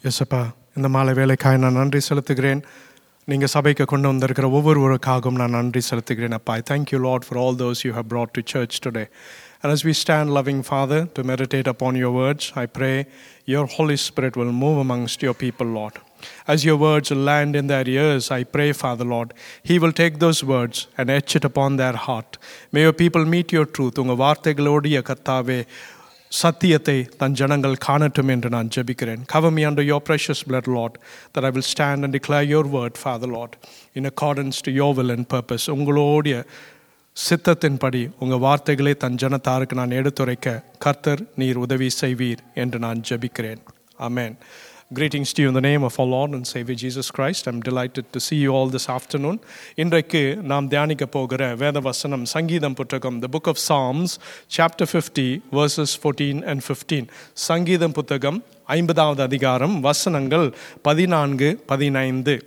எஸ்அப்பா, இந்த மாலை வேலைக்காய் நான் நன்றி செலுத்துகிறேன். நீங்கள் சபைக்கு கொண்டு வந்திருக்கிற ஒவ்வொருவருக்காகவும் நான் நன்றி செலுத்துகிறேன். அப்பா, I thank you, Lord, for all those you have brought to church today. And as we stand, loving Father, to meditate upon your words, I pray your Holy Spirit will move amongst your people, Lord. As your words land in their ears, I pray, Father, Lord, He will take those words and etch it upon their heart. May your people meet your truth. உங்கள் வார்த்தைகளோடைய கர்த்தாவே சத்தியத்தை தன் ஜனங்கள் காணட்டும் என்று நான் ஜெபிக்கிறேன். Cover me under your precious blood, Lord, that I will stand and declare your word, Father, Lord, in accordance to your will and purpose. உங்களுடைய சித்தத்தின்படி உங்கள் வார்த்தைகளை தன் ஜனத்தாருக்கு நான் எடுத்துரைக்க கர்த்தர் நீர் உதவி செய்வீர் என்று நான் ஜெபிக்கிறேன். Amen. Greetings to you in the name of our Lord and Savior Jesus Christ. I'm delighted to see you all this afternoon. இன்றைக்கு நாம் தியானிக்க போகிற வேத வசனம் சங்கீதம் புத்தகம், the book of Psalms, chapter 50, verses 14 and 15. சங்கீதம் புத்தகம் 50வது அதிகாரம், வசனங்கள் 14, 15.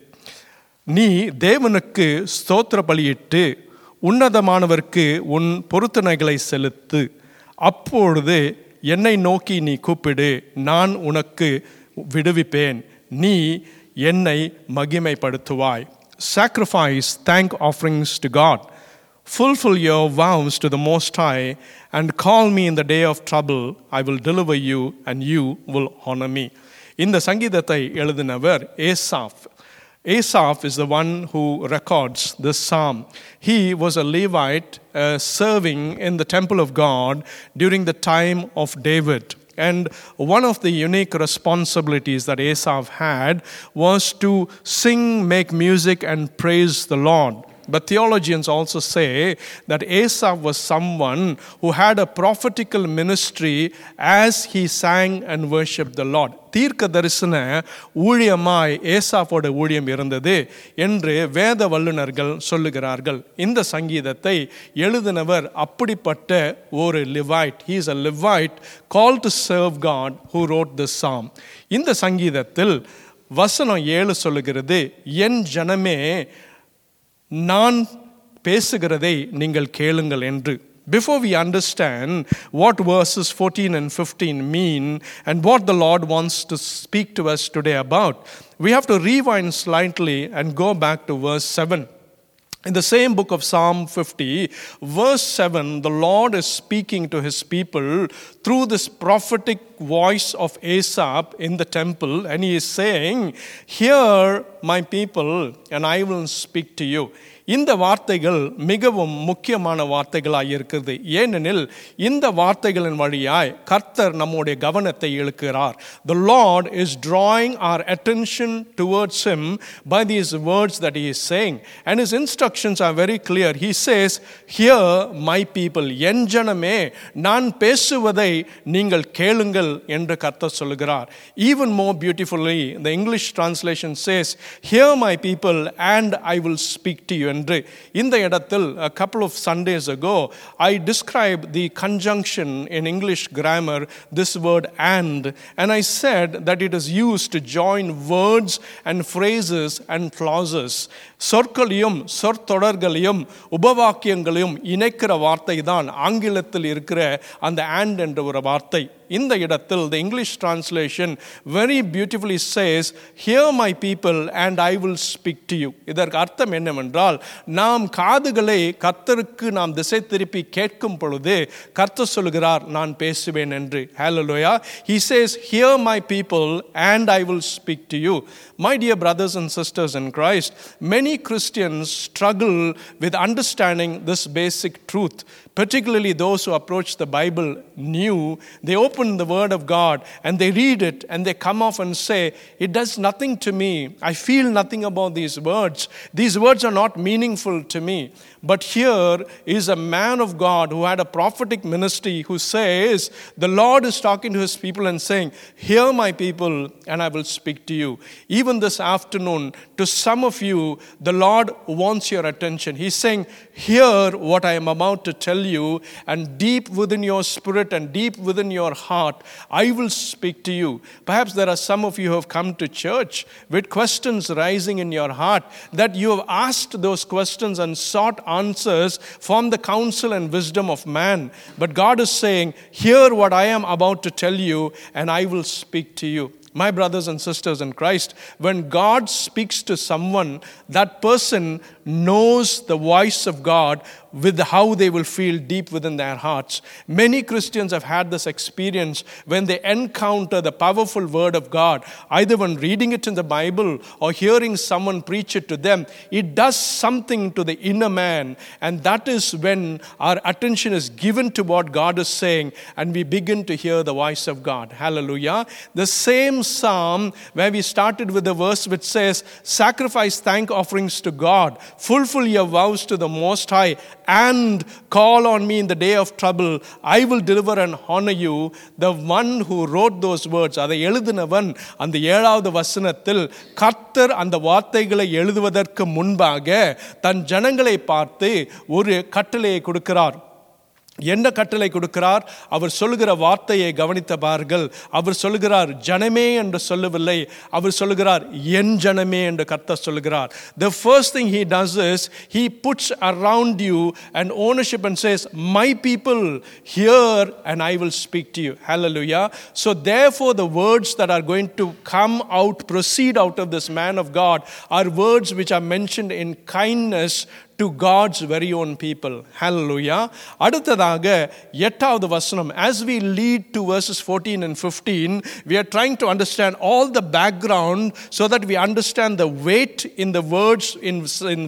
நீ தேவனுக்கு ஸ்தோத்திர பலியிட்டு உன்னதமானவருக்கு உன் பொருத்தனைகளை செலுத்து. அப்பொழுது என்னை நோக்கி நீ கூப்பிடு, நான் உனக்கு விடுவிப்பேன், நீ என்னை மகிமைப்படுத்துவாய். Sacrifice thank offerings to God. Fulfill your vows to the Most High and call me in the day of trouble. I will deliver you and you will honor me. இந்த சங்கீதத்தை எழுதினவர் ஏசாப். Asaph is the one who records this psalm. He was a Levite serving in the temple of God during the time of David. And one of the unique responsibilities that Asaph had was to sing, make music, and praise the Lord. But theologians also say that Asaph was someone who had a prophetical ministry as he sang and worshipped the Lord. தீர்க்க தரிசன ஊழியமாய் ஏசாப்போட ஊழியம் இருந்தது என்று வேத வல்லுநர்கள் சொல்லுகிறார்கள். இந்த சங்கீதத்தை எழுதினவர் அப்படிப்பட்ட ஒரு லிவைட். He is a Levite called to serve God who wrote this psalm. இந்த சங்கீதத்தில் வசனம் 7 சொல்லுகிறது, என் ஜனமே நான் பேசுகிறதை நீங்கள் கேளுங்கள் என்று. Before we understand what verses 14 and 15 mean and what the Lord wants to speak to us today about, we have to rewind slightly and go back to verse 7. In the same book of Psalm 50, verse 7, the Lord is speaking to his people through this prophetic voice of Asaph in the temple, and he is saying, "Hear my people, and I will speak to you." இந்த வார்த்தைகள் மிகவும் முக்கியமான வார்த்தைகளாக இருக்கிறது. ஏனெனில் இந்த வார்த்தைகளின் வழியாய் கர்த்தர் நம்முடைய கவனத்தை இழுக்கிறார். The Lord is drawing our attention towards him by these words that he is saying. And his instructions are very clear. He says, "Hear my people." என் ஜனமே, நான் பேசுவதை நீங்கள் கேளுங்கள் என்று கர்த்தர் சொல்கிறார். Even more beautifully, the English translation says, "Hear my people and I will speak to you." இந்த இடத்தில் a couple of Sundays ago I described the conjunction in English grammar, this word and I said that it is used to join words and phrases and clauses. சொற்களையும் சொற்றொடர்களையும் உபவாக்கியங்களையும் இணைக்கிற வார்த்தை தான் ஆங்கிலத்தில் இருக்கிற அந்த and என்ற ஒரு வார்த்தை. இந்த இடத்தில் the English translation very beautifully says, "Hear my people and I will speak to you." இதற்கு அர்த்தம் என்னவென்றால், நாம் காதுகளை கர்த்தருக்கு நாம் திசை திருப்பி கேட்கும் பொழுது கர்த்தர் சொல்கிறார், நான் பேசுவேன் என்று. Hallelujah. He says, "Hear my people and I will speak to you." My dear brothers and sisters in Christ, many Christians struggle with understanding this basic truth. Particularly those who approach the Bible new, they open the Word of God and they read it and they come off and say, "It does nothing to me. I feel nothing about these words. These words are not meaningful to me." But here is a man of God who had a prophetic ministry who says, the Lord is talking to his people and saying, "Hear my people and I will speak to you." Even this afternoon, to some of you, the Lord wants your attention. He's saying, "Hear what I am about to tell you, and deep within your spirit and deep within your heart, I will speak to you." Perhaps there are some of you who have come to church with questions rising in your heart, that you have asked those questions and sought answers from the counsel and wisdom of man. But God is saying, "Hear what I am about to tell you, and I will speak to you." My brothers and sisters in Christ, when God speaks to someone, that person knows the voice of God with how they will feel deep within their hearts. Many Christians have had this experience when they encounter the powerful word of God, either when reading it in the Bible or hearing someone preach it to them. It does something to the inner man, and that is when our attention is given to what God is saying and we begin to hear the voice of God. Hallelujah. The same psalm where we started with the verse which says, sacrifice thank offerings to God, fulfill your vows to the Most High, and call on me in the day of trouble. I will deliver and honor you. The one who wrote those words, அதை எழுதினவன் அந்த 7வது வசனத்தில் கர்த்தர் அந்த வார்த்தைகளை எழுதுவதற்கு முன்பாக தன் ஜனங்களை பார்த்து ஒரு கட்டளையை கொடுக்கிறார். என்ன கட்டளை கொடுக்கிறார்? அவர் சொல்லுகிற வார்த்தையை கவனித்த பாருங்கள். அவர் சொல்லுகிறார் ஜனமே என்று சொல்லவில்லை, அவர் சொல்லுகிறார் என் ஜனமே என்று கர்த்தர் சொல்லுகிறார். The first thing he does is he puts around you an ownership and says, my people, hear and I will speak to you. Hallelujah. So therefore the words that are going to come out, proceed out of this man of God, are words which are mentioned in kindness to God's very own people. Hallelujah. அடுத்ததாக 8வது வசனம். As we lead to verses 14 and 15, we are trying to understand all the background so that we understand the weight in the words in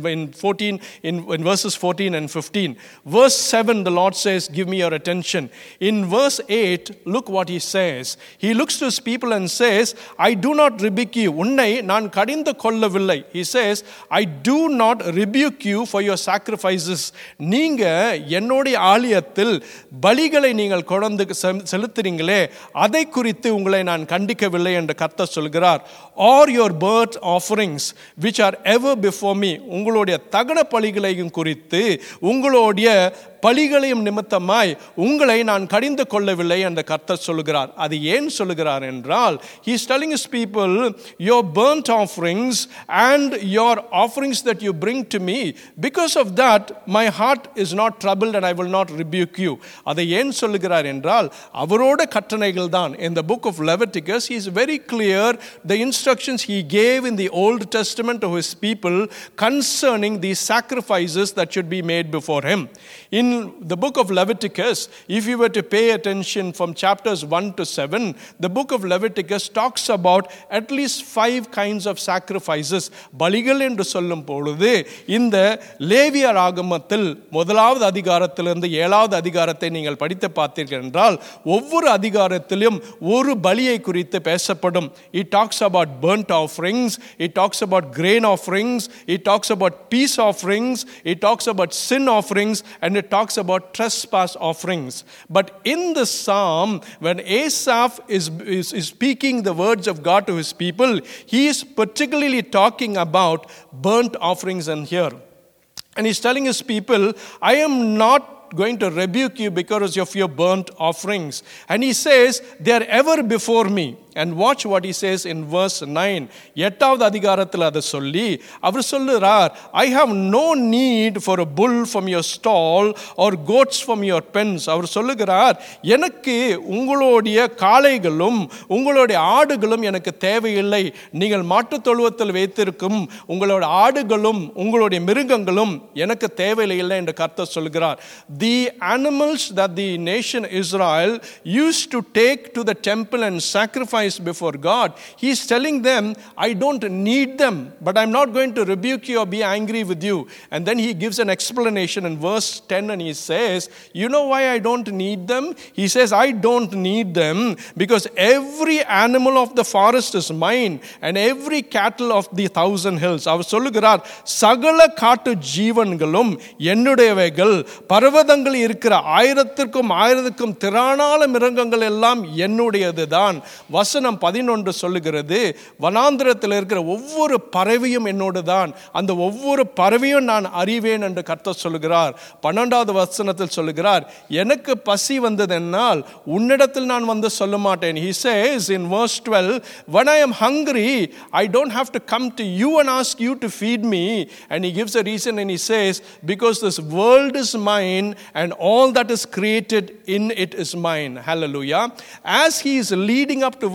verses 14 and 15. Verse 7, the Lord says, give me your attention. In verse 8, look what he says. He looks to his people and says, I do not rebuke you. உன்னை நான் கடிந்து கொள்ளவில்லை. He says, I do not rebuke you for your sacrifices. நீங்க என்னுடைய ஆலயத்தில் பலிகளை நீங்கள் கொண்டு செலுத்துறீங்களே, அதை குறித்து உங்களை நான் கண்டிக்கவில்லை என்று கர்த்தர் சொல்கிறார். Or your burnt offerings which are ever before me. உங்களுடைய தகன பலிகளையும் குறித்து, உங்களுடைய பலிகளையும் நிமித்தமாய் உங்களை நான் கடிந்து கொள்ளவில்லை என்று கர்த்தர் சொல்கிறார். அது ஏன் சொல்கிறார் என்றால், he is telling his people, your burnt offerings and your offerings that you bring to me, because of that my heart is not troubled and I will not rebuke you. அதை ஏன் சொல்கிறார் என்றால், அவரோட கட்டளைகள் தான். In the book of Leviticus, he is very clear the instructions he gave in the Old Testament to his people concerning these sacrifices that should be made before him. In the book of Leviticus, if you were to pay attention from chapters 1 to 7, the book of Leviticus talks about at least 5 kinds of sacrifices. பலிகள் என்று சொல்லும் பொழுது இந்த லேவியர் ஆகமத்தில் 1வது அதிகாரத்திலிருந்து 7வது அதிகாரத்தை நீங்கள் படித்து பார்த்தீர்கள் என்றால், ஒவ்வொரு அதிகாரத்திலும் ஒரு பலியை குறித்து பேசப்படும். It talks about burnt offerings, it talks about grain offerings, it talks about peace offerings, it talks about sin offerings, and it talks about trespass offerings. But in the psalm, when Asaph is speaking the words of God to his people, he is particularly talking about burnt offerings in here. And he's telling his people, I am not going to rebuke you because of your burnt offerings. And he says, they are ever before me. And watch what he says in verse 9. 8வது அதிகாரத்தில் அதை சொல்லி அவர் சொல்லுறார், I have no need for a bull from your stall or goats from your pens. அவர் சொல்லுகிறார், எனக்கு உங்களுடைய காளைகளும் உங்களுடைய ஆடுகளும் எனக்கு தேவையில்லை. நீங்கள் மாட்டுத் தொழுவத்தில் வைத்திருக்கும் உங்களுடைய ஆடுகளும் உங்களுடைய மிருகங்களும் எனக்கு தேவையில்லை என்று கர்த்தர் சொல்கிறார். The animals that the nation Israel used to take to the temple and sacrifice before God, he is telling them, I don't need them, but I'm not going to rebuke you or be angry with you. And then he gives an explanation in verse 10 and he says, you know why I don't need them? He says, I don't need them because every animal of the forest is mine and every cattle of the 1,000 hills. அவர் சொல்லுகிறார், சகல காட்டு ஜீவன்களும் என்னுடையவைகள், பர்வதங்கள் இருக்கிற 1000க்கும் திரளான மிருகங்கள் எல்லாம் என்னுடையது தான். வசனம் 11 சொல்லுகிறது, வனாந்திரத்தில் இருக்கிற ஒவ்வொரு பறவையும் என்னோடு தான், அந்த ஒவ்வொரு பறவையும் நான் அறிவேன் என்று கர்த்தர் சொல்லுகிறார். 12வது வசனத்தில் சொல்லுகிறார், எனக்கு பசி வந்ததென்னால் உன்னிடத்தில் நான் வந்து சொல்ல மாட்டேன். He says in verse 12, when I am hungry, I don't have to come to you and ask you to feed me. And he gives a reason and he says, because this world is mine and all that is created in it is mine. Hallelujah. As he is leading up to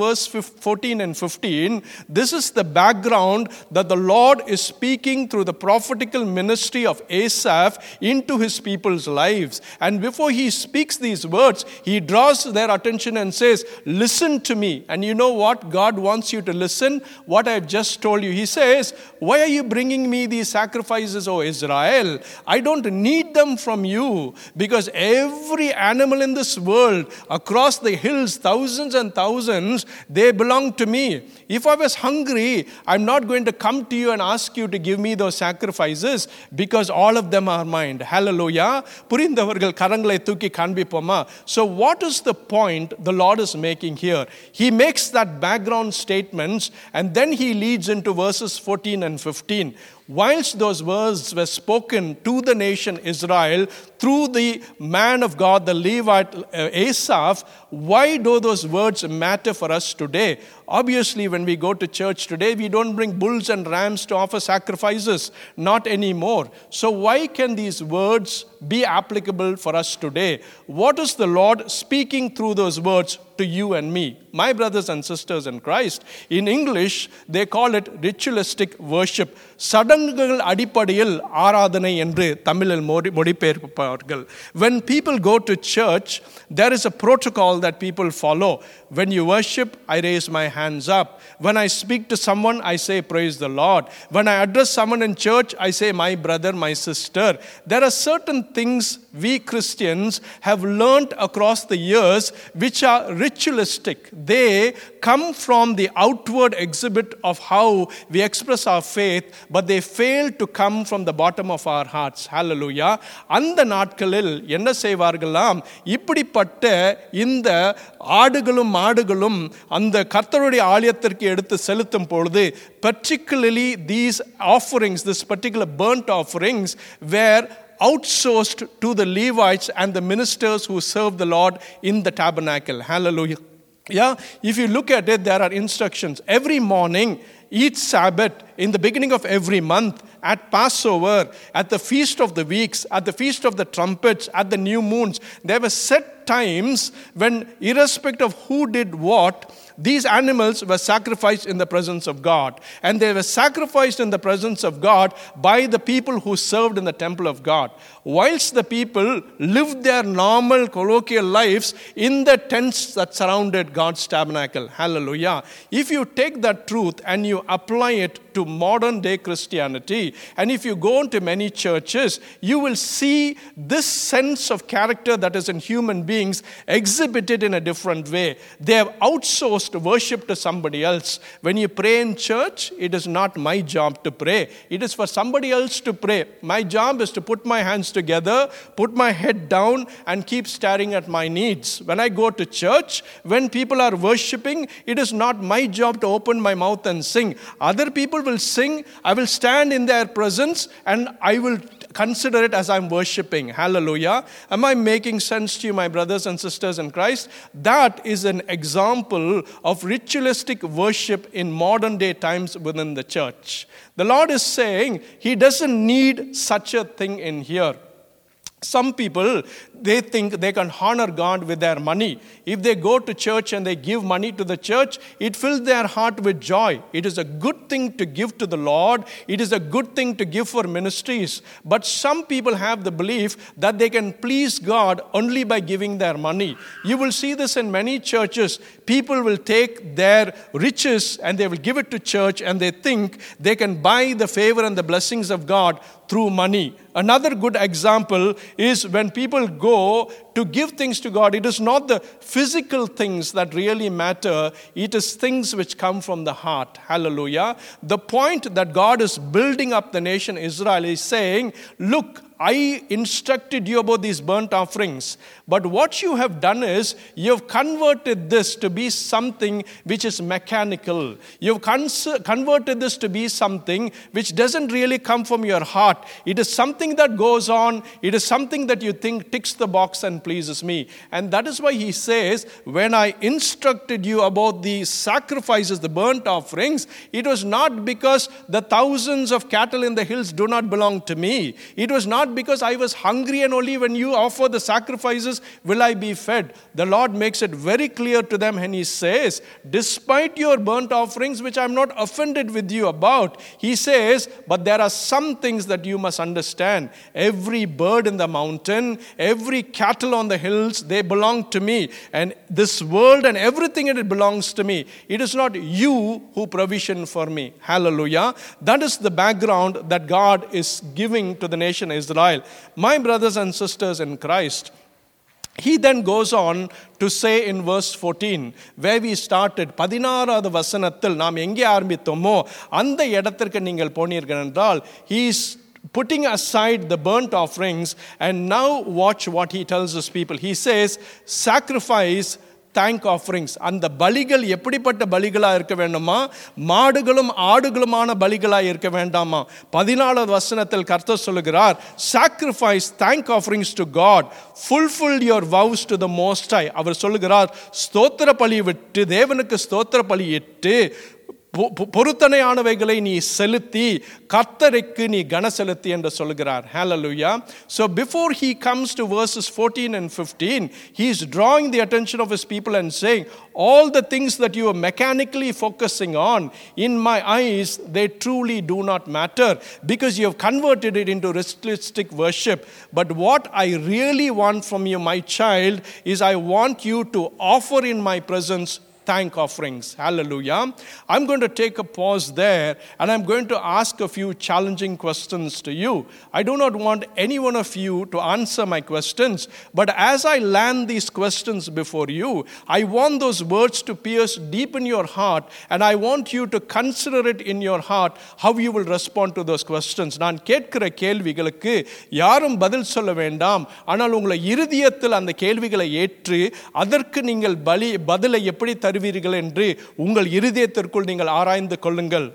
verse 14 and 15, this is the background that the Lord is speaking through the prophetical ministry of Asaph into his people's lives. And before he speaks these words, he draws their attention and says, listen to me. And you know what? God wants you to listen. What I've just told you. He says, why are you bringing me these sacrifices, O Israel? I don't need them from you, because every animal in this world, across the hills, thousands and thousands, they belong to me. If I was hungry, I'm not going to come to you and ask you to give me those sacrifices, because all of them are mine. Hallelujah. புரிந்தவர்கள் கரங்களை தூக்கி காண்பிப்போமா? So what is the point the Lord is making here? He makes that background statements, and then he leads into verses 14 and 15. Whilst those words were spoken to the nation Israel through the man of God, the Levite Asaph, why do those words matter for us today? Obviously, when we go to church today, we don't bring bulls and rams to offer sacrifices. Not anymore. So why can these words be applicable for us today? What is the Lord speaking through those words to you and me? My brothers and sisters in Christ, in English, they call it ritualistic worship. சடங்குகள் அடிப்படையில் ஆராதனை என்று தமிழில் மொழிபெயர்ப்பார்கள். When people go to church, there is a protocol that people follow. When you worship, I raise my hands up. When I speak to someone, I say, praise the Lord. When I address someone in church, I say, my brother, my sister. There are certain things we Christians have learned across the years which are ritualistic. They come from the outward exhibit of how we express our faith, but they fail to come from the bottom of our hearts. Hallelujah. அந்த நாட்களில் என்ன செய்வார்களாம்? இப்படிப்பட்ட இந்த ஆடுகளும் மாடுகளும் அந்த கர்த்தருடைய ஆலயத்திற்கு எடுத்து செலுத்தும் பொழுது, particularly these offerings, this particular burnt offerings, were outsourced to the Levites and the ministers who serve the Lord in the tabernacle. Hallelujah. Yeah, if you look at it, there are instructions. Every morning, each Sabbath, in the beginning of every month, at Passover, at the Feast of the Weeks, at the Feast of the Trumpets, at the new moons, there were set times when, irrespective of who did what, these animals were sacrificed in the presence of God. And they were sacrificed in the presence of God by the people who served in the temple of God. Whilst the people lived their normal colloquial lives in the tents that surrounded God's tabernacle. Hallelujah. If you take that truth and you apply it to modern day Christianity, and if you go into many churches, you will see this sense of character that is in human beings exhibited in a different way. They have outsourced worship to somebody else. When you pray in church, it is not my job to pray. It is for somebody else to pray. My job is to put my hands together, put my head down, and keep staring at my needs. When I go to church, when people are worshiping, it is not my job to open my mouth and sing. Other people will sing. I will stand in their presence and I will consider it as I'm worshiping. Hallelujah. Am I making sense to you, my brothers and sisters in Christ? That is an example of ritualistic worship in modern day times within the church. The Lord is saying He doesn't need such a thing in here. Some people, they think they can honor God with their money. If they go to church and they give money to the church, it fills their heart with joy. It is a good thing to give to the Lord. It is a good thing to give for ministries. But some people have the belief that they can please God only by giving their money. You will see this in many churches. People will take their riches and they will give it to church, and they think they can buy the favor and the blessings of God through money. Another good example is when people go to give things to God, it is not the physical things that really matter. It is things which come from the heart. Hallelujah. The point that God is building up the nation Israel is saying, look, I instructed you about these burnt offerings, but what you have done is you have converted this to be something which is mechanical. You have converted this to be something which doesn't really come from your heart. It is something that goes on. It is something that you think ticks the box and pleases me. And that is why He says, when I instructed you about the sacrifices, the burnt offerings, it was not because the thousands of cattle in the hills do not belong to me. It was not not because I was hungry and only when you offer the sacrifices will I be fed. The Lord makes it very clear to them and He says, despite your burnt offerings, which I'm not offended with you about, He says, but there are some things that you must understand. Every bird in the mountain, every cattle on the hills, they belong to me. And this world and everything in it belongs to me. It is not you who provision for me. Hallelujah. That is the background that God is giving to the nation Israel. My brothers and sisters in Christ, He then goes on to say in verse 14, where we started, 16வது வசனத்தில் நாம் எங்கே ஆரம்பித்தோமோ அந்த இடத்திற்கு நீங்கள் போனீர்கள் என்றால், he is putting aside the burnt offerings, and now watch what he tells his people. He says, sacrifice thank offerings. அந்த பலிகள் எப்படிப்பட்ட பலிகளா இருக்க வேண்டுமா? மாடுகளும் ஆடுகளுமான பலிகளா இருக்க வேண்டாமா? 14வது வசனத்தில் கர்த்தர் சொல்லுகிறார், sacrifice thank offerings to God, fulfill your vows to the Most High. அவர் சொல்லுகிறார், ஸ்தோத்திர பலி விட்டு, தேவனுக்கு ஸ்தோத்திர பலி இட்டு, பொருத்தனையானவைகளை நீ செலுத்தி கர்த்தருக்கு நீ கன செலுத்தி என்று சொல்கிறார். Hallelujah. So before he comes to verses 14 and 15, he is drawing the attention of his people and saying, all the things that you are mechanically focusing on, in my eyes, they truly do not matter, because you have converted it into ritualistic worship. But what I really want from you, my child, is I want you to offer in my presence thank offerings. Hallelujah. I'm going to take a pause there and I'm going to ask a few challenging questions to you. I do not want any one of you to answer my questions, but as I land these questions before you, I want those words to pierce deep in your heart, and I want you to consider it in your heart how you will respond to those questions. நான் கேட்கிற கேள்விகளுக்கு யாரும் பதில் சொல்ல வேண்டாம், ஆனால் உங்களை இருதயத்தில் அந்த கேள்விகளை ஏற்று அதற்கு நீங்கள் பதிலை எப்படி தருவீர்கள் என்று உங்கள் இருதயத்திற்குள் நீங்கள் ஆராய்ந்து கொள்ளுங்கள்.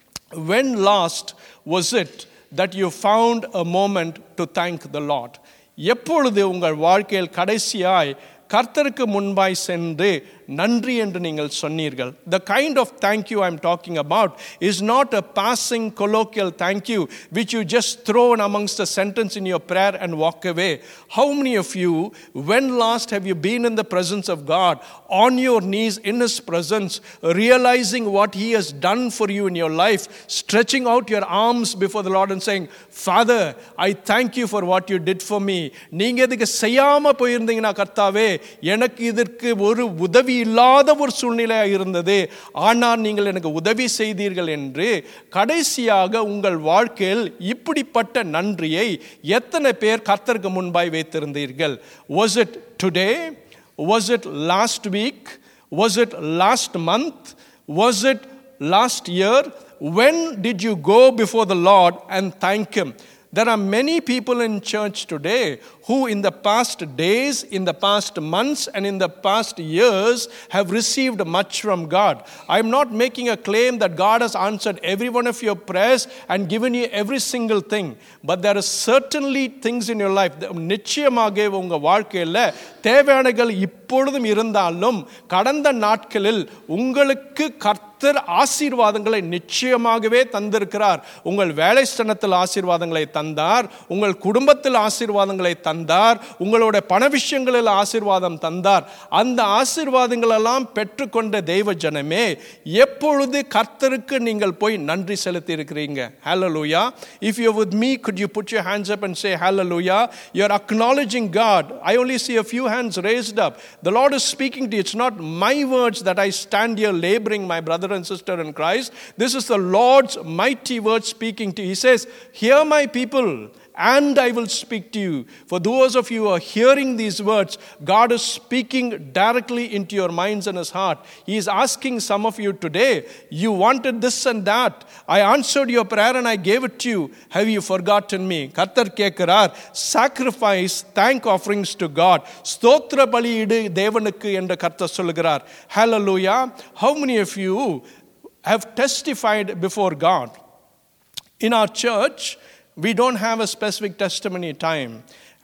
When last was it that you found a moment to thank the Lord? எப்பொழுது உங்கள் வாழ்க்கையில் கடைசியாய் கர்த்தருக்கு முன்பாய் சென்று நன்றி என்று நீங்கள் சொன்னீர்கள்? The kind of thank you I'm talking about is not a passing colloquial thank you which you just throw in amongst a sentence in your prayer and walk away. How many of you, when last have you been in the presence of God, on your knees in His presence, realizing what He has done for you in your life, stretching out your arms before the Lord and saying, Father, I thank you for what you did for me. நீங்க இதுக்கு செய்யாம போயிருந்தீங்கன்னா கர்த்தாவே, எனக்கு இதற்கு ஒரு உதவி இல்லாத ஒரு சூழ்நிலையாக இருந்தது, ஆனால் நீங்கள் எனக்கு உதவி செய்தீர்கள் என்று கடைசியாக உங்கள் வாழ்க்கையில் இப்படிப்பட்ட நன்றியை எத்தனை பேர் கர்த்தருக்கு முன்பாய் வைத்திருந்தீர்கள்? Was it today? Was it last week? Was it last month? Was it last year? When did you go before the Lord and thank Him? There are many people in church today who in the past days, in the past months, and in the past years have received much from God. I am not making a claim that God has answered every one of your prayers and given you every single thing. But there are certainly things in your life. நிச்சயமாக உங்கள் வாழ்க்கையில் தேவையானகள் இப்பொழுதும் இருந்தாலும் கடந்த நாட்களில் உங்களுக்கு கர்த்தர் ஆசீர்வாதங்களை நிச்சயமாகவே தந்திருக்கிறார். உங்கள் வேலை ஸ்தானத்தில் ஆசீர்வாதங்களை தந்தார், உங்கள் குடும்பத்தில் ஆசீர்வாதங்களை தந்தார், உங்களுடைய பண விஷயங்களில் ஆசீர்வாதம் தந்தார். அந்த ஆசீர்வாதங்கள் எல்லாம் பெற்றுக்கொண்ட தெய்வ ஜனமே, எப்பொழுது கர்த்தருக்கு நீங்கள் போய் நன்றி செலுத்தி இருக்கிறீங்க? Hallelujah. If you're with me, could you put your hands up and say hallelujah? You're acknowledging God. I only see a few hands raised up. The Lord is speaking to you. It's not my words that I stand here laboring, my brother and sister in Christ. This is the Lord's mighty word speaking to you. He says, hear my people, and I will speak to you. For those of you who are hearing these words, God is speaking directly into your minds and His heart. He is asking some of you today, you wanted this and that. I answered your prayer and I gave it to you. Have you forgotten me? கர்த்தர் கேட்கிறார், sacrifice thank offerings to God. ஸ்தோத்திர பலியிடு தேவனுக்கு என்று கர்த்தர் சொல்கிறார். Hallelujah. How many of you have testified before God? In our church, we don't have a specific testimony time.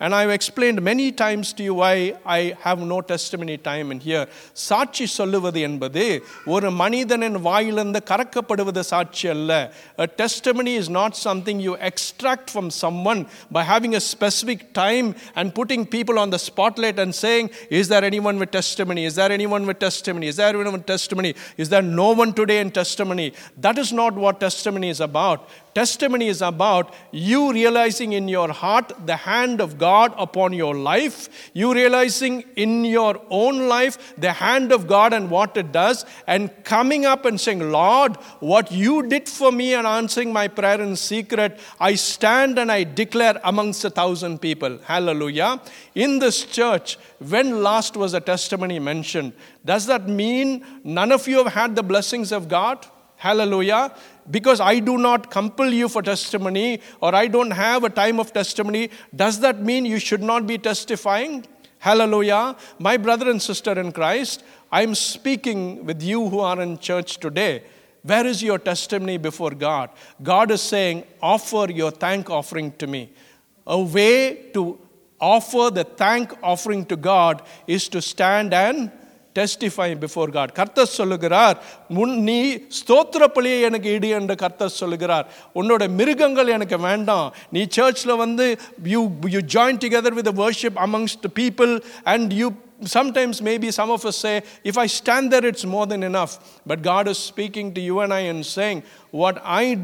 And I've explained many times to you why I have no testimony time in here. சாட்சி சொல்லுவது என்பது ஒரு மனிதனின் வாயிலிருந்து கறக்கப்படுவது சாட்சி அல்ல. A testimony is not something you extract from someone by having a specific time and putting people on the spotlight and saying, is there anyone with testimony? Is there anyone with testimony? Is there anyone with testimony? Is there no one today in testimony? That is not what testimony is about. Testimony is about you realizing in your heart the hand of God upon your life, you realizing in your own life the hand of God and what it does, and coming up and saying, Lord, what you did for me and answering my prayer in secret, I stand and I declare amongst 1,000 people. Hallelujah. In this church, when last was a testimony mentioned? Does that mean none of you have had the blessings of God? Hallelujah. Because I do not compel you for testimony, or I don't have a time of testimony, does that mean you should not be testifying? Hallelujah. My brother and sister in Christ, I'm speaking with you who are in church today. Where is your testimony before God? God is saying, offer your thank offering to me. A way to offer the thank offering to God is to stand and testify before God. கர்த்தர் சொல்லுகிறார், நீ ஸ்தோத்திர பலியை எனக்கு இடு என்று கர்த்தர் சொல்லுகிறார். உன்னோட மிருகங்கள் எனக்கு வேண்டாம். நீ சர்ச்சில் வந்து you join together with the worship amongst the people, and you sometimes maybe some of us say, if I stand there it's more than enough. But God is speaking to you and I and saying, what I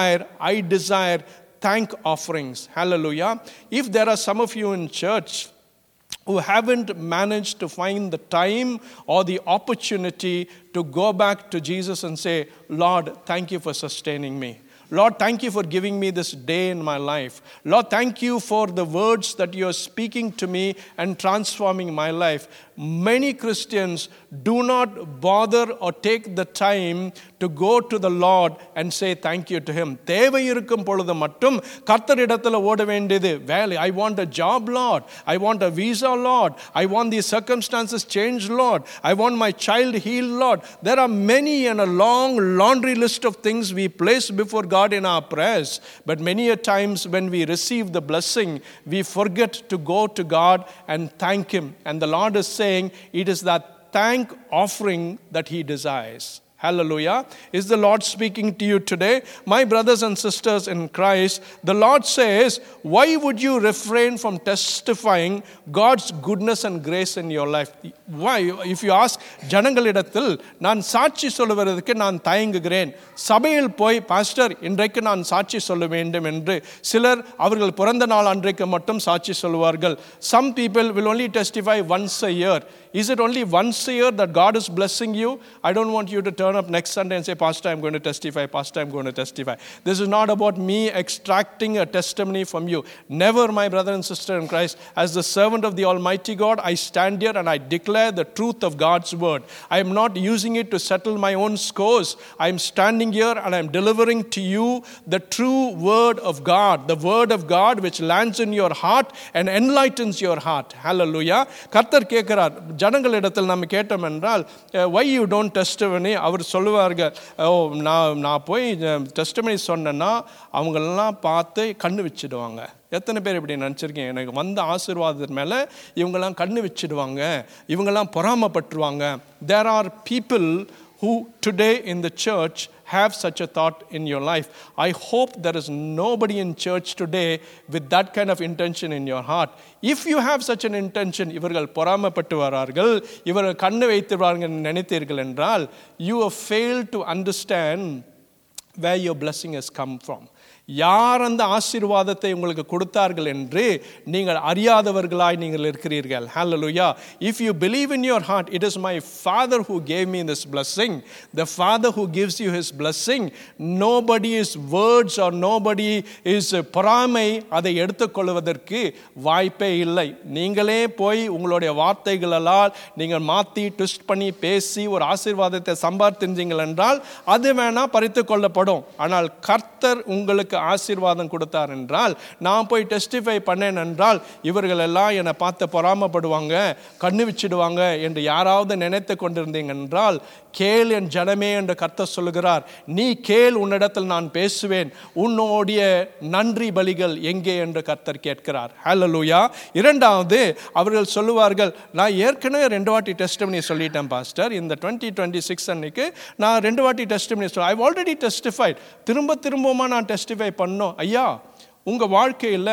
desire thank offerings. Hallelujah. If there are some of you in church who haven't managed to find the time or the opportunity to go back to Jesus and say, Lord, thank you for sustaining me. Lord, thank you for giving me this day in my life. Lord, thank you for the words that you're speaking to me and transforming my life. Many Christians do not bother or take the time to go to the Lord and say thank you to Him. தேவை இருக்கும் பொழுது மட்டும் கர்த்தரிடத்தில் ஓட வேண்டியது வேலை. I want a job, Lord. I want a visa, Lord. I want these circumstances changed, Lord. I want my child healed, Lord. There are many and a long laundry list of things we place before God in our prayers. But many a times when we receive the blessing, we forget to go to God and thank Him. And the Lord is saying it is that thank offering that He desires. Hallelujah. Is the Lord speaking to you today? My brothers and sisters in Christ, the Lord says, why would you refrain from testifying God's goodness and grace in your life? Why? If you ask, ஜனங்களிடத்தில் நான் சாட்சி சொல்லுவதற்கு நான் தயங்குகிறேன். சபையில் போய் pastor இன்றைக்கு நான் சாட்சி சொல்ல வேண்டும் என்று சிலர் அவர்கள் பிறந்த நாள் அன்றைக்கு மட்டும் சாட்சி சொல்வார்கள். Some people will only testify once a year. Is it only once a year that God is blessing you? I don't want you to turn up next Sunday and say, Pastor, I'm going to testify. Pastor, I'm going to testify. This is not about me extracting a testimony from you. Never, my brother and sister in Christ. As the servant of the Almighty God, I stand here and I declare the truth of God's word. I am not using it to settle my own scores. I am standing here and I am delivering to you the true word of God. The word of God which lands in your heart and enlightens your heart. Hallelujah. கர்த்தர் கேட்கிறார், ஜனங்களிடத்தில் நம்ம கேட்டோம் என்றால், why you don't testimony? அவர் சொல்லுவார்கள், நான் போய் testimony சொன்னேன்னா அவங்களெல்லாம் பார்த்து கண்ணு வச்சிடுவாங்க. எத்தனை பேர் இப்படி நினச்சிருக்கீங்க? எனக்கு வந்த ஆசீர்வாதத்தின் மேலே இவங்கெல்லாம் கண்ணு வச்சிடுவாங்க, இவங்கெல்லாம் பொறாமப்பட்டுருவாங்க. There are people who today in the church have such a thought in your life. I hope there is nobody in church today with that kind of intention in your heart. If you have such an intention, இவர்கள் பொறாமப்பட்டு வரார்கள், இவர்கள் கண்ணு வைத்துவார்கள் நினைத்தீர்கள் என்றால், you have failed to understand where your blessing has come from. யார் அந்த ஆசீர்வாதத்தை உங்களுக்கு கொடுத்தார்கள் என்று நீங்கள் அறியாதவர்களாய் நீங்கள் இருக்கிறீர்கள். Hallelujah. If you believe in your heart, it is my Father who gave me this blessing. The Father who gives you His blessing. Nobody is words or nobody is பொறாமை அதை எடுத்துக்கொள்வதற்கு வாய்ப்பே இல்லை. நீங்களே போய் உங்களுடைய வார்த்தைகளால் நீங்கள் மாற்றி ட்விஸ்ட் பண்ணி பேசி ஒரு ஆசீர்வாதத்தை சம்பாதித்தீர்கள் என்றால் அது வேணா பறித்து கொள்ளப்படும். ஆனால் கர்த்தர் உங்கள் உங்களுக்கு ஆசீர்வாதம் கொடுத்தார் என்றால், நான் போய் டெஸ்டிஃபை பண்ணேன் என்றால் இவர்கள் எல்லாம் என்னை பார்த்து பொறாமப்படுவாங்க, கண்ணு வச்சிடுவாங்க என்று யாராவது நினைத்து கொண்டிருந்தீங்க என்றால், கேள் என் ஜனமே என்று கர்த்தர் சொல்லுகிறார். நீ கேள், உன்னிடத்தில் நான் பேசுவேன், உன்னோடைய நன்றி பலிகள் எங்கே என்று கர்த்தர் கேட்கிறார். ஹல்லேலூயா. இரண்டாவது, அவர்கள் சொல்லுவார்கள், நான் ஏற்கனவே 2 வாட்டி டெஸ்டிமனி சொல்லிட்டேன் பாஸ்டர், இந்த 2026 அன்னைக்கு நான் 2 வாட்டி டெஸ்டிமனி சொல்ல, ஐ ஆல்ரெடி டெஸ்டிஃபைட், திரும்ப திரும்பமா நான் டெஸ்டிஃபை பண்ணோம். ஐயா, உங்கள் வாழ்க்கையில்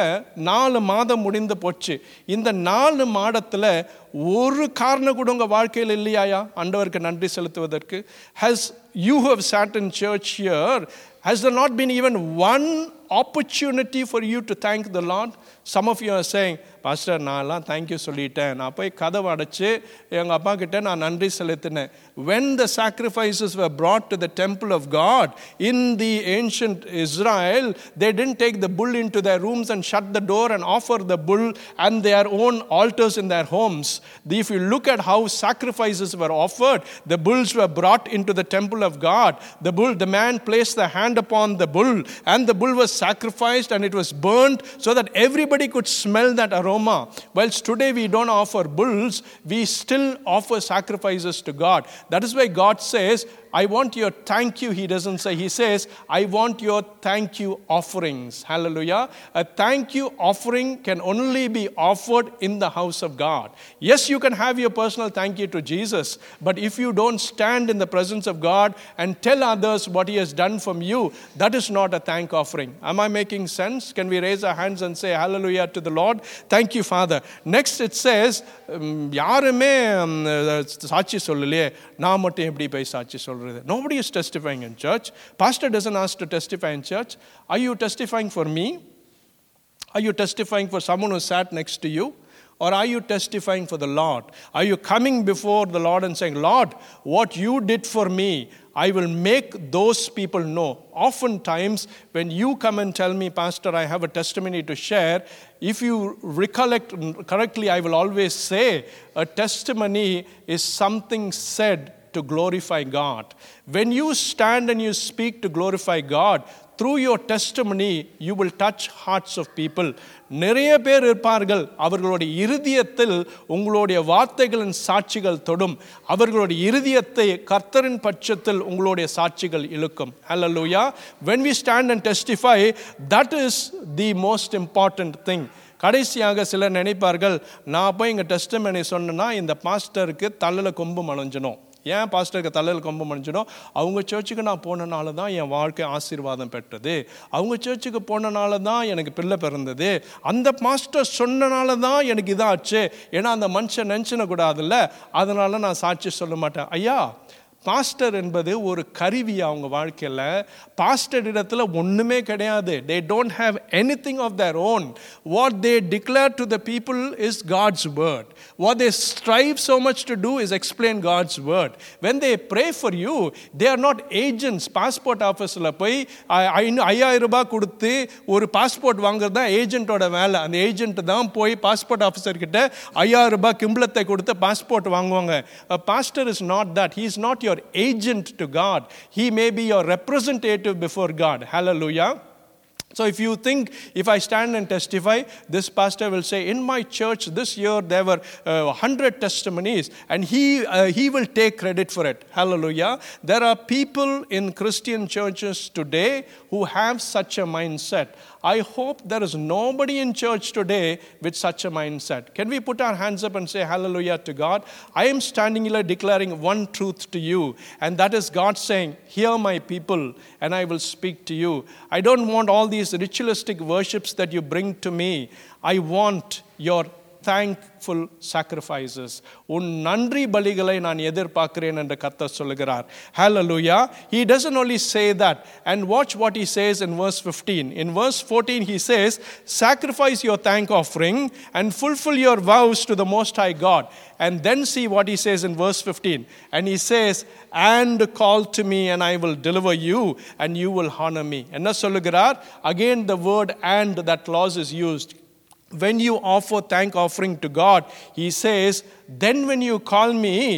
4 மாதம் முடிந்து போச்சு. இந்த 4 மாதத்தில் ஒரு காரணம் கூட உங்கள் வாழ்க்கையில் இல்லையாயா ஆண்டவருக்கு நன்றி செலுத்துவதற்கு? Has you have sat in church here, has there not been even one opportunity for you to thank the Lord? Some of you are saying, pastor நான்லாம் தேங்க்யூ சொல்லிட்டேன், நான் போய் கதவை அடைச்சு எங்கள் அப்பா கிட்ட நான் நன்றி செலுத்தினேன். When the sacrifices were brought to the temple of God in the ancient Israel, they didn't take the bull into their rooms and shut the door and offer the bull and their own altars in their homes. If you look at how sacrifices were offered, the bulls were brought into the temple of God. The man placed the hand upon the bull and the bull was sacrificed and it was burnt so that everybody could smell that aroma. Whilst today we don't offer bulls, we still offer sacrifices to God. That is why God says, I want your thank you. He doesn't say, he says, I want your thank you offerings. Hallelujah. A thank you offering can only be offered in the house of God. Yes, you can have your personal thank you to Jesus, but if you don't stand in the presence of God and tell others what he has done from you, that is not a thank offering. Am I making sense? Can we raise our hands and say hallelujah to the Lord? Thank you, Father. Next it says, யாருமே சாட்சி சொல்லலையே, நான் மட்டும் எப்படி போய் சாட்சி சொல்றேன்? Nobody is testifying in church. Pastor doesn't ask to testify in church. Are you testifying for me? Are you testifying for someone who sat next to you? Or are you testifying for the Lord? Are you coming before the Lord and saying, Lord, what you did for me, I will make those people know. Oftentimes, when you come and tell me, Pastor, I have a testimony to share, if you recollect correctly, I will always say, a testimony is something said to glorify God. When you stand and you speak to glorify God, through your testimony, you will touch hearts of people. நிறைய பேர் இருப்பார்கள், அவர்களுடைய இருதயத்தில் உங்களுடைய வார்த்தைகளின் சாட்சிகள் தொடும். அவர்களுடைய இருதயத்தை கர்த்தரின் பட்சத்தில் உங்களுடைய சாட்சிகள் இழுக்கும். Hallelujah. When we stand and testify, that is the most important thing. கடைசியாக சிலர் நினைப்பார்கள், நான் போய் இங்கே டெஸ்டிமனி சொன்னேன்னா இந்த பாஸ்டருக்கு தலையில் கொம்பு மணஞ்சணும். ஏன் பாஸ்டருக்கு தலையில் கொம்பு மணிச்சிடும்? அவங்க சர்ச்சுக்கு நான் போனனால தான் என் வாழ்க்கை ஆசீர்வாதம் பெற்றது, அவங்க சர்ச்சுக்கு போனனால தான் எனக்கு பிள்ளை பிறந்தது, அந்த பாஸ்டர் சொன்னனால தான் எனக்கு இதாச்சு. ஏன்னா அந்த மனுஷன் நினச்சினக்கூடாதுல்ல, அதனால நான் சாட்சி சொல்ல மாட்டேன். ஐயா, பாஸ்டர் என்பது ஒரு கருவி அவங்க வாழ்க்கையில். பாஸ்டர் இடத்துல ஒன்றுமே கிடையாது. They don't have anything of their own. What they declare to the people is God's word. What they strive so much to do is explain God's word. When they pray for you, they are not agents. Passport ஆஃபீஸில் போய் 5000 ரூபாய் கொடுத்து ஒரு passport வாங்குறது தான் ஏஜென்ட்டோட வேலை. அந்த agent தான் போய் பாஸ்போர்ட் ஆஃபீஸர்கிட்ட 5000 ரூபாய் கிம்பளத்தை கொடுத்து பாஸ்போர்ட் வாங்குவாங்க. Pastor is not that. He is not your agent to God. He may be your representative before God. Hallelujah. So if you think, if I stand and testify, this pastor will say, in my church this year there were 100 testimonies, and he will take credit for it. Hallelujah. There are people in Christian churches today who have such a mindset. I hope there is nobody in church today with such a mindset. Can we put our hands up and say hallelujah to God? I am standing here declaring one truth to you, and that is God saying, hear my people and I will speak to you. I don't want all these ritualistic worships that you bring to me. I want your thankful sacrifices. உன் நன்றி பலிகளை நான் எதிர்பார்க்கிறேன் என்று கர்த்தர் சொல்லுகிறார். Hallelujah. He doesn't only say that. And watch what he says in verse 15. In verse 14 he says, sacrifice your thank offering and fulfill your vows to the Most High God. And then see what he says in verse 15. And he says, and call to me and I will deliver you and you will honor me. என்ன சொல்லுகிறார்? Again the word and, that clause is used. When you offer thank offering to God, he says, then when you call me,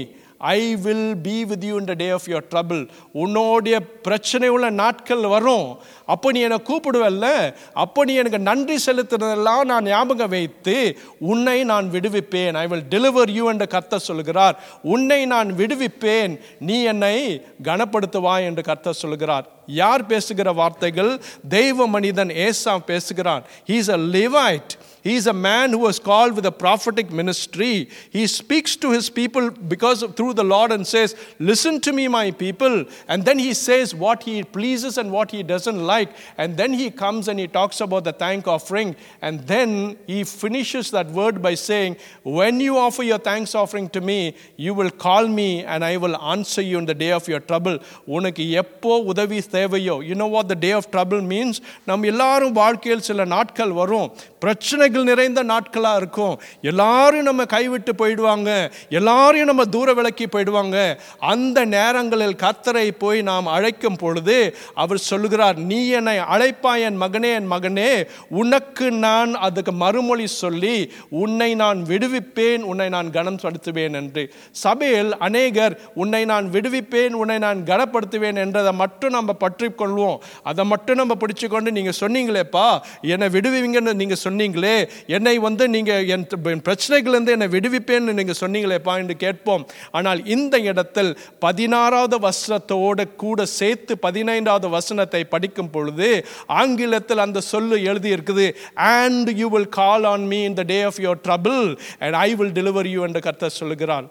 I will be with you in the day of your trouble. உன்னோடைய பிரச்சனை உள்ள நாட்கள் வரும், அப்போ நீ என்னை கூப்பிடுவல்ல, அப்போ நீ எனக்கு நன்றி செலுத்துறதெல்லாம் நான் ஞாபகம் வைத்து உன்னை நான் விடுவிப்பேன். I will deliver you என்று கர்த்தர் சொல்கிறார். உன்னை நான் விடுவிப்பேன், நீ என்னை கனப்படுத்துவாய் என்று கர்த்தர் சொல்கிறார். யார் பேசுகிற வார்த்தைகள்? தெய்வ மனிதன் ஏசாம் பேசுகிறான். He is a Levite. He is a man who was called with a prophetic ministry. He speaks to his people through the Lord and says, listen to me, my people. And then he says what he pleases and what he doesn't like. And then he comes and he talks about the thank offering. And then he finishes that word by saying, when you offer your thanks offering to me, you will call me and I will answer you in the day of your trouble. உனக்கு எப்போ உதவி தேவையோ. You know what the day of trouble means? நம்ம எல்லாரும் வாழ்க்கையில் சில நாட்கள் வரும், பிரச்சனைகள் நிறைந்த நாட்களாக இருக்கும். எல்லாரும் நம்ம கைவிட்டு போயிடுவாங்க, எல்லாரையும் நம்ம தூர விலக்கி போயிடுவாங்க. அந்த நேரங்களில் கர்த்தரை போய் நாம் அழைக்கும் பொழுது அவர் சொல்லுகிறார், நீ என்னை அழைப்பாய் என் மகனே, என் மகனே, உனக்கு நான் அதுக்கு மறுமொழி சொல்லி உன்னை நான் விடுவிப்பேன், உன்னை நான் கனப்படுத்துவேன் என்று. சபையில் அநேகர் உன்னை நான் விடுவிப்பேன், உன்னை நான் கனப்படுத்துவேன் என்றதை மட்டும் நம்ம பற்றி கொள்வோம். அதை மட்டும் நம்ம பிடிச்சு கொண்டு, நீங்கள் சொன்னீங்களேப்பா என்னை விடுவிங்கன்னு நீங்கள் சொன்னீங்களே, என்னை நீங்கள் என் பிரச்சனைகளிலிருந்து என்னை விடுவிப்பேன்னு நீங்கள் சொன்னீங்களேப்பா என்று கேட்போம். ஆனால் இந்த இடத்தில் 16வது வசனத்தோடு கூட சேர்த்து 15வது வசனத்தை படிக்கும் பொழுது ஆங்கிலத்தில் அந்த சொல்லு எழுதி இருக்குது, and you will call on me in the day of your trouble and I will deliver you என்று கர்த்தர் சொல்லுகிறார்.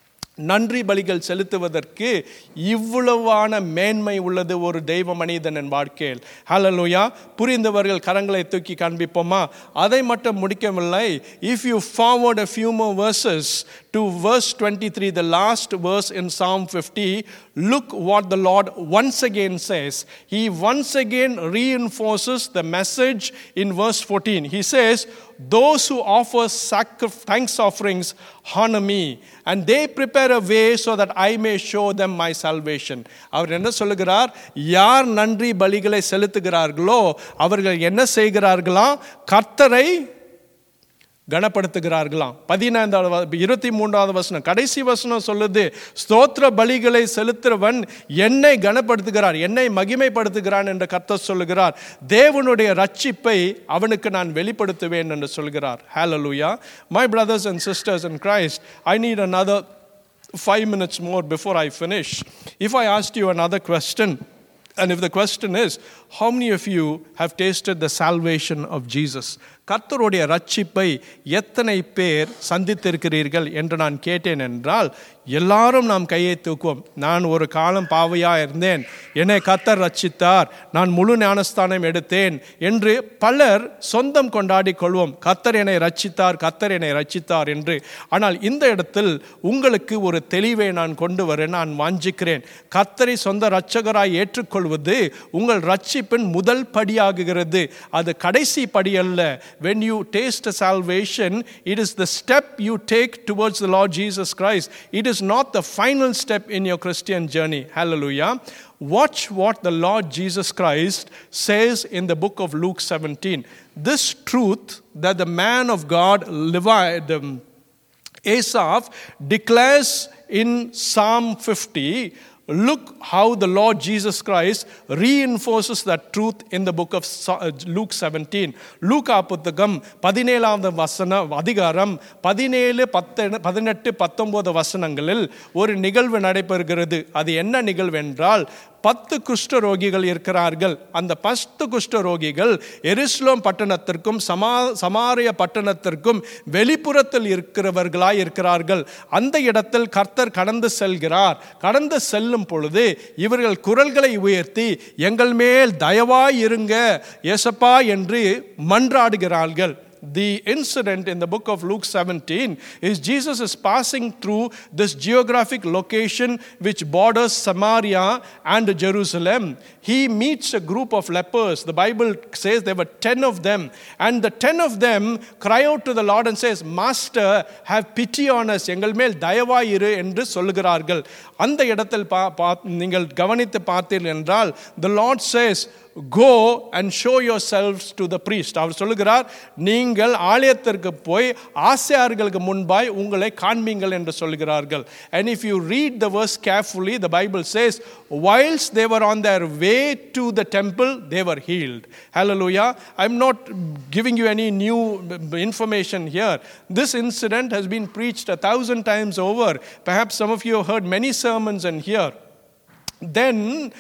நன்றி பலிகள் செலுத்துவதற்கு இவ்வளவான மேன்மை உள்ளது ஒரு தெய்வ மனிதனின் வாழ்க்கையில். ஹல்லேலூயா. புரிந்தவர்கள் கரங்களை தூக்கி காண்பிப்போமா? அதை மட்டும் முடிக்கவில்லை. If you forward a few more verses to verse 23, the last verse in Psalm 50, look what the Lord once again says. He once again reinforces the message in verse 14. He says, those who offer thanks offerings honor me, and they prepare a way so that I may show them my salvation. அவர் என்ன சொல்லுகிறார்? யார் நன்றி பலிகளை செலுத்துகிறார்களோ அவர்கள் என்ன செய்கிறார்களா? கர்த்தரை கனப்படுத்துகிறார்களாம். 23வது வசனம், கடைசி வசனம் சொல்லுது, ஸ்தோத்திர பலிகளை செலுத்துறவன் என்னை கனப்படுத்துகிறார், என்னை மகிமைப்படுத்துகிறான் என்று கர்த்தர் சொல்லுகிறார். தேவனுடைய ரட்சிப்பை அவனுக்கு நான் வெளிப்படுத்துவேன் என்று சொல்கிறார். Hallelujah. My brothers and sisters in Christ, I need another 5 minutes more before I finish. If I asked you another question, and if the question is, how many of you have tasted the salvation of Jesus? கர்த்தருடைய ரட்சிப்பை எத்தனை பேர் சந்தித்திருக்கிறீர்கள் என்று நான் கேட்டேன் என்றால், எல்லாரும் நாம் கையை தூக்குவோம். நான் ஒரு காலம் பாவியாக இருந்தேன், என்னை கர்த்தர் ரட்சித்தார், நான் முழு ஞானஸ்தானம் எடுத்தேன் என்று பலர் சொந்தம் கொண்டாடி கொள்வோம். கர்த்தர் என்னை ரட்சித்தார், கர்த்தர் என்னை ரட்சித்தார் என்று. ஆனால் இந்த இடத்தில் உங்களுக்கு ஒரு தெளிவை நான் கொண்டு வர நான் வாஞ்சிக்கிறேன். கர்த்தரை சொந்த இரட்சகராய் ஏற்றுக்கொள்வது உங்கள் ரட்சிப்பின் முதல் படியாகுகிறது, அது கடைசி படி அல்ல. When you taste salvation, it is the step you take towards the Lord Jesus Christ. It is not the final step in your Christian journey. Hallelujah. Watch what the Lord Jesus Christ says in the book of Luke 17. This truth that the man of God, Asaph, declares in Psalm 50, look how the Lord Jesus Christ reinforces that truth in the book of Luke 17. லூக்கா புத்தகம் 17வது அதிகாரம் 17, 18, 19 வசனங்களில் ஒரு நிகழ்வு நடைபெறுகிறது. அது என்ன நிகழ்வு என்றால், 10 குஷ்டரோகிகள் இருக்கிறார்கள். அந்த 10 குஷ்டரோகிகள் எருசலேம் பட்டணத்திற்கும் சமாரிய பட்டணத்திற்கும் வெளிப்புறத்தில் இருக்கிறவர்களாய் இருக்கிறார்கள். அந்த இடத்தில் கர்த்தர் கடந்து செல்கிறார். கடந்து செல்லும் பொழுது இவர்கள் குரல்களை உயர்த்தி, எங்கள் மேல் தயவாய் இருங்க ஏசப்பா என்று மன்றாடுகிறார்கள். The incident in the book of Luke 17 is Jesus is passing through this geographic location which borders Samaria and Jerusalem. He meets a group of lepers. The Bible says there were 10 of them, and the 10 of them cry out to the Lord and says, Master, have pity on us, எங்கள் மேல் தயவாய் இரு என்று சொல்லுகிறார்கள். அந்த இடத்தில் நீங்கள் கவனித்து பார்த்தீர்கள் என்றால், the Lord says, go and show yourselves to the priest. அவர் சொல்லுகிறார், நீங்கள் ஆலயத்திற்கு போய் ஆசாரியர்களுக்கு முன்பாய் உங்களை காண்பீங்கள் என்று சொல்கிறார்கள். And if you read the verse carefully, the Bible says, whilst they were on their way to the temple, they were healed. Hallelujah. I'm not giving you any new information here. This incident has been preached 1,000 times over. Perhaps some of you have heard many sermons in here. Then,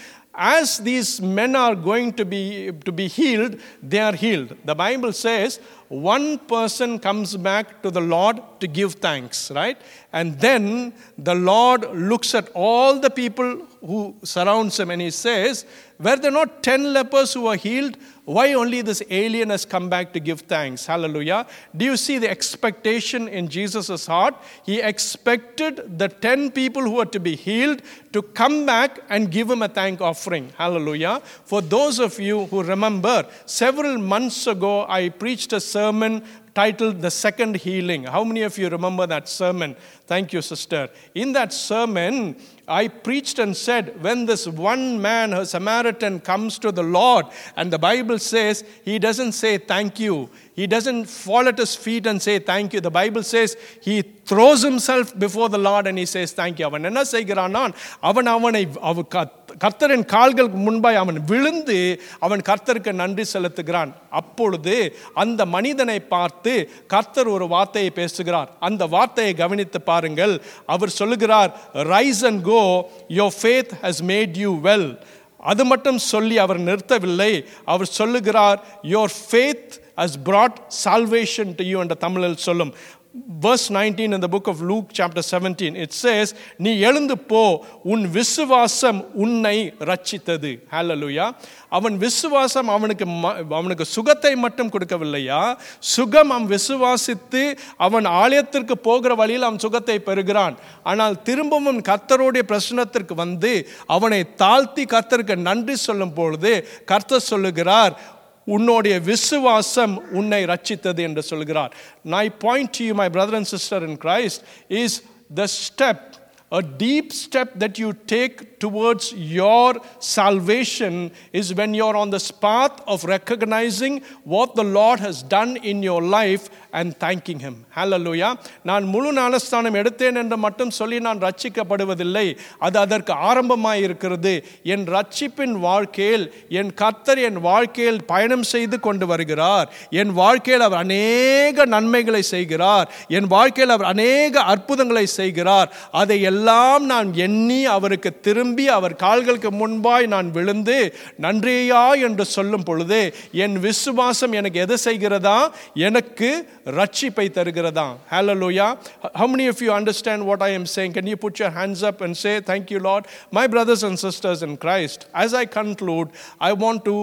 as these men are going to be healed, they are healed. The Bible says one person comes back to the Lord to give thanks, right? And then the Lord looks at all the people who surrounds him and he says, were there not 10 lepers who were healed? Why only this alien has come back to give thanks? Hallelujah. Do you see the expectation in Jesus' heart? He expected the 10 people who were to be healed to come back and give him a thank offering. Hallelujah. For those of you who remember, several months ago I preached a sermon titled The Second Healing. How many of you remember that sermon? Thank you, sister. In that sermon, I preached and said, when this one man, a Samaritan, comes to the Lord, and the Bible says he doesn't say thank you. He doesn't fall at his feet and say thank you. The Bible says he throws himself before the Lord and he says thank you. அவன் என்ன செய்கிறான்? அவனை கர்த்தரின் கால்களுக்கு முன்பாய் அவன் விழுந்து அவன் கர்த்தருக்கு நன்றி செலுத்துகிறான். அப்பொழுது அந்த மனிதனை பார்த்து கர்த்தர் ஒரு வார்த்தையை பேசுகிறார். அந்த வார்த்தையை கவனித்து பாருங்கள். அவர் சொல்லுகிறார், rise and go, your faith has made you well. அது மட்டும் சொல்லி அவர் நிறுத்தவில்லை. அவர் சொல்லுகிறார், your faith has brought salvation to you என்ற தமிழில் சொல்லும். Verse 19 in the book of Luke chapter 17, it says, நீ எழுந்து போ, உன் விசுவாசம் உன்னை ரட்சித்தது. Hallelujah. அவன் விசுவாசம் அவனுக்கு சுகத்தை மட்டும் கொடுக்கவில்லையா, சுகம் அவன் விசுவாசித்து அவன் ஆலயத்திற்கு போகிற வழியில் அவன் சுகத்தை பெறுகிறான். ஆனால் திரும்பவும் கர்த்தருடைய பிரசன்னத்திற்கு வந்து அவனை தாழ்த்தி கர்த்தருக்கு நன்றி சொல்லும் பொழுது கர்த்தர் சொல்லுகிறார், உன்னுடைய விசுவாசம் உன்னை ரட்சித்தது என்று சொல்கிறார். My point to you, my brother and sister in Christ, is the step, a deep step that you take towards your salvation is when you're on this path of recognizing what the Lord has done in your life and thanking him. Hallelujah. நான் முழு ஞானஸ்தானம் எடுத்தேன் என்று மட்டும் சொல்லி நான் ரட்சிக்கப்படுவதில்லை. அது அதற்கு ஆரம்பமாய் இருக்கிறது. என் ரட்சிப்பின் வாழ்க்கையில் என் கர்த்தர் என் வாழ்க்கையில் பயணம் செய்து கொண்டு வருகிறார். என் வாழ்க்கையில் அவர் அநேக நன்மைகளை செய்கிறார். என் வாழ்க்கையில் அவர் அநேக அற்புதங்களை செய்கிறார். அதை எல்லாம் நான் எண்ணி அவருக்கு திரும்பி அவர் கால்களுக்கு முன்பாய் நான் விழுந்து நன்றியா என்று சொல்லும் பொழுது என் விசுவாசம் எனக்கு எது செய்கிறதா? எனக்கு ரட்சிப்பை தருகிறதா? Hallelujah. How many of you understand what I am saying? Can you put your hands up and say, thank you, Lord? My brothers and sisters in Christ, as I conclude, I want to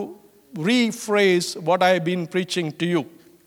rephrase what I have been preaching to you.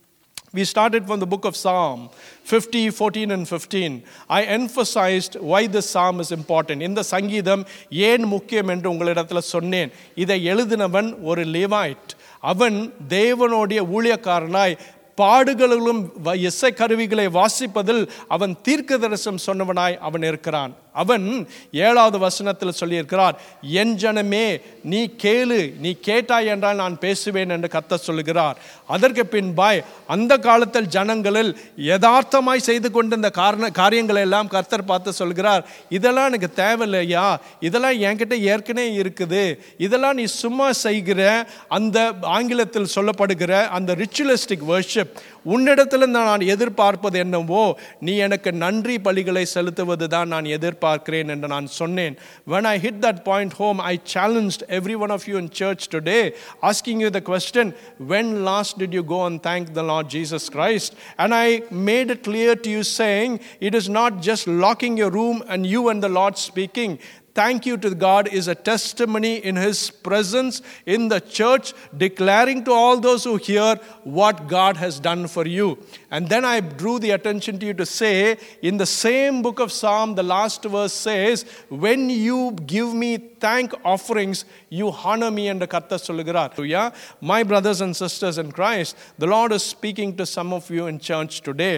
We started from the book of Psalm 50, 14 and 15. I emphasized why this psalm is important. இந்த சங்கீதம் ஏன் முக்கியம் என்று உங்களிடத்தில் சொன்னேன். இதை எழுதினவன் ஒரு லேவாய்ட். அவன் தேவனுடைய ஊழியக்காரனாய் பாடுகளிலும் இசை கருவிகளை வாசிப்பதில் அவன் தீர்க்கதரிசனம் சொன்னவனாய் அவன் இருக்கிறான். அவன் 7வது வசனத்தில் சொல்லியிருக்கிறார், என் ஜனமே நீ கேளு, நீ கேட்டாய் என்றால் நான் பேசுவேன் என்று கர்த்தர் சொல்லுகிறார். அதற்கு பின்பாய் அந்த காலத்தில் ஜனங்களில் யதார்த்தமாய் செய்து கொண்டிருந்த காரியங்களை எல்லாம் கர்த்தர் பார்த்து சொல்கிறார், இதெல்லாம் எனக்கு தேவையில்லையா, இதெல்லாம் என்கிட்ட ஏற்கனவே இருக்குது, இதெல்லாம் நீ சும்மா செய்கிற அந்த ஆங்கிலத்தில் சொல்லப்படுகிற அந்த ரிச்சுவலிஸ்டிக் வர்ஷிப், உன்னிடத்தில் நான் எதிர்பார்ப்பது என்னவோ நீ எனக்கு நன்றி பலிகளை செலுத்துவது தான் நான் எதிர்பார்க்கிறேன் என்று நான் சொன்னேன். When I hit that point home, I challenged every one of you in church today, asking you the question, when last did you go and thank the Lord Jesus Christ? And I made it clear to you saying, it is not just locking your room and you and the Lord speaking. Thank you to God is a testimony in his presence in the church, declaring to all those who hear what God has done for you. And then I drew the attention to you to say, in the same book of Psalm, the last verse says, when you give me thank offerings, you honor me என்று கர்த்தர் சொல்லுகிறார். My brothers and sisters in Christ, the Lord is speaking to some of you in church today.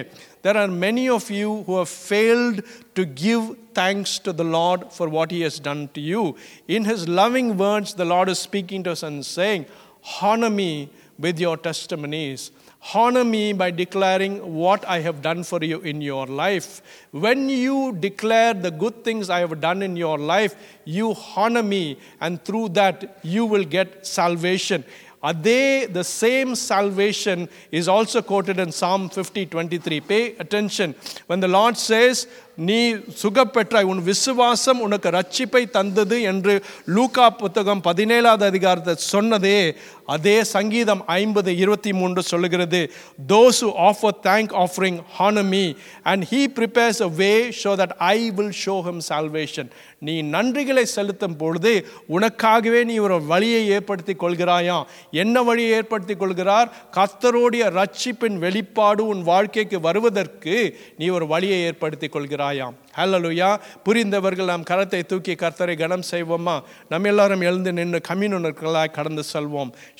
there are many of you who have failed to give thanks to the Lord for what He has done to you. In His loving words, the Lord is speaking to us and saying, honor me with your testimonies. Honor me by declaring what I have done for you in your life. When you declare the good things I have done in your life, you honor me, and through that you will get salvation. The same salvation is also quoted in Psalm 50:23. Pay attention. When the Lord says, நீ சுகப்பெற்றாய், உன் விசுவாசம் உனக்கு ரட்சிப்பை தந்தது என்று லூக்கா புத்தகம் 17வது அதிகாரத்தை சொன்னதே, அதே சங்கீதம் 50:23 சொல்லுகிறது, those who offer thank offering honor me, and He prepares a way so that I will show him salvation. நீ நன்றிகளை செலுத்தும் பொழுது உனக்காகவே நீ ஒரு வழியை ஏற்படுத்தி கொள்கிறாயா? என்ன வழியை ஏற்படுத்தி கொள்கிறார்? கர்த்தருடைய ரட்சிப்பின் வெளிப்பாடு உன் வாழ்க்கைக்கு வருவதற்கு நீ ஒரு வழியை ஏற்படுத்தி கொள்கிறாயாம். ஹல்லேலூயா. புரிந்தவர்கள் நாம் கரத்தை தூக்கி கர்த்தரை கனம் செய்வோமா? நம்ம எல்லாரும் எழுந்து நின்று கம்யூனர்களாய் கடந்து செல்வோம்.